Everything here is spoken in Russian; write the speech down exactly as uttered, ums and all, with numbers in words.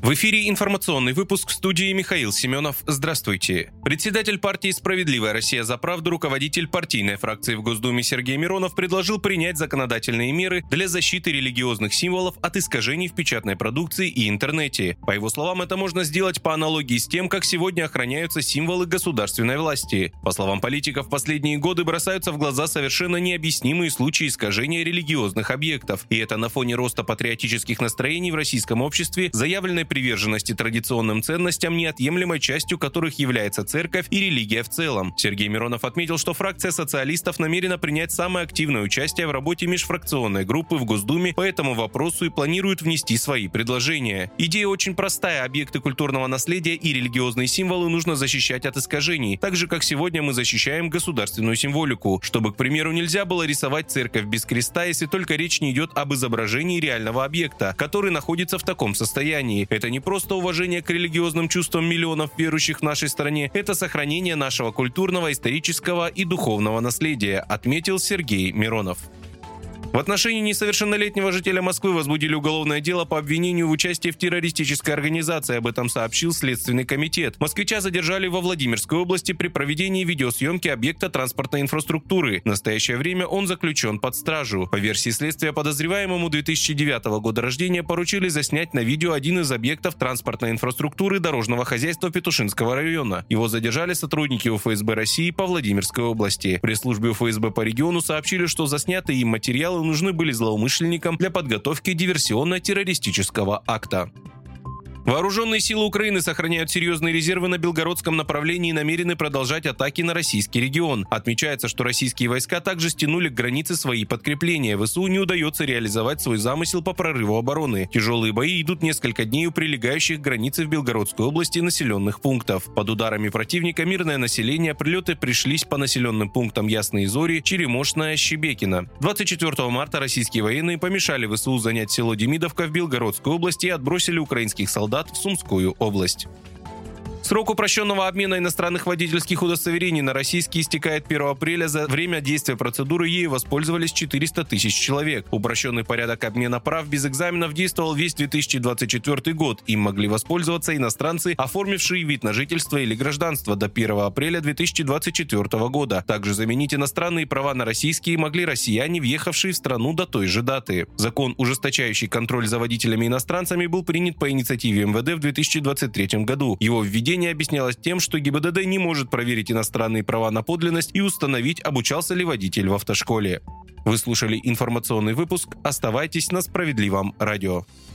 В эфире информационный выпуск, в студии Михаил Семенов. Здравствуйте. Председатель партии «Справедливая Россия за правду», руководитель партийной фракции в Госдуме Сергей Миронов предложил принять законодательные меры для защиты религиозных символов от искажений в печатной продукции и интернете. По его словам, это можно сделать по аналогии с тем, как сегодня охраняются символы государственной власти. По словам политиков, в последние годы бросаются в глаза совершенно необъяснимые случаи искажения религиозных объектов. И это на фоне роста патриотических настроений в российском обществе, заявленной приверженности традиционным ценностям, неотъемлемой частью которых является церковь и религия в целом. Сергей Миронов отметил, что фракция социалистов намерена принять самое активное участие в работе межфракционной группы в Госдуме по этому вопросу и планирует внести свои предложения. Идея очень простая: объекты культурного наследия и религиозные символы нужно защищать от искажений, так же, как сегодня мы защищаем государственную символику, чтобы, к примеру, нельзя было рисовать церковь без креста, если только речь не идет об изображении реального объекта, который находится в таком состоянии. Это не просто уважение к религиозным чувствам миллионов верующих в нашей стране, это сохранение нашего культурного, исторического и духовного наследия, отметил Сергей Миронов. В отношении несовершеннолетнего жителя Москвы возбудили уголовное дело по обвинению в участии в террористической организации. Об этом сообщил Следственный комитет. Москвича задержали во Владимирской области при проведении видеосъемки объекта транспортной инфраструктуры. В настоящее время он заключен под стражу. По версии следствия, подозреваемому две тысячи девятого года рождения поручили заснять на видео один из объектов транспортной инфраструктуры дорожного хозяйства Петушинского района. Его задержали сотрудники УФСБ России по Владимирской области. В пресс-службе УФСБ по региону сообщили, что заснятые им материалы нужны были злоумышленникам для подготовки диверсионно-террористического акта. Вооруженные силы Украины сохраняют серьезные резервы на Белгородском направлении и намерены продолжать атаки на российский регион. Отмечается, что российские войска также стянули к границе свои подкрепления. ВСУ не удается реализовать свой замысел по прорыву обороны. Тяжелые бои идут несколько дней у прилегающих к границе в Белгородской области населенных пунктов. Под ударами противника мирное население, прилеты пришлись по населенным пунктам Ясные Зори, Черемошная, Щебекино. двадцать четвёртого марта российские военные помешали ВСУ занять село Демидовка в Белгородской области и отбросили украинских солдат в Сумскую область. Срок упрощенного обмена иностранных водительских удостоверений на российские истекает первого апреля. За время действия процедуры ею воспользовались четыреста тысяч человек. Упрощенный порядок обмена прав без экзаменов действовал весь две тысячи двадцать четвёртый год. Им могли воспользоваться иностранцы, оформившие вид на жительство или гражданство до первого апреля две тысячи двадцать четвёртого года. Также заменить иностранные права на российские могли россияне, въехавшие в страну до той же даты. Закон, ужесточающий контроль за водителями-иностранцами, был принят по инициативе эм вэ дэ в две тысячи двадцать третьем году. Его введение объяснялось тем, что гэ и бэ дэ дэ не может проверить иностранные права на подлинность и установить, обучался ли водитель в автошколе. Вы слушали информационный выпуск. Оставайтесь на Справедливом радио.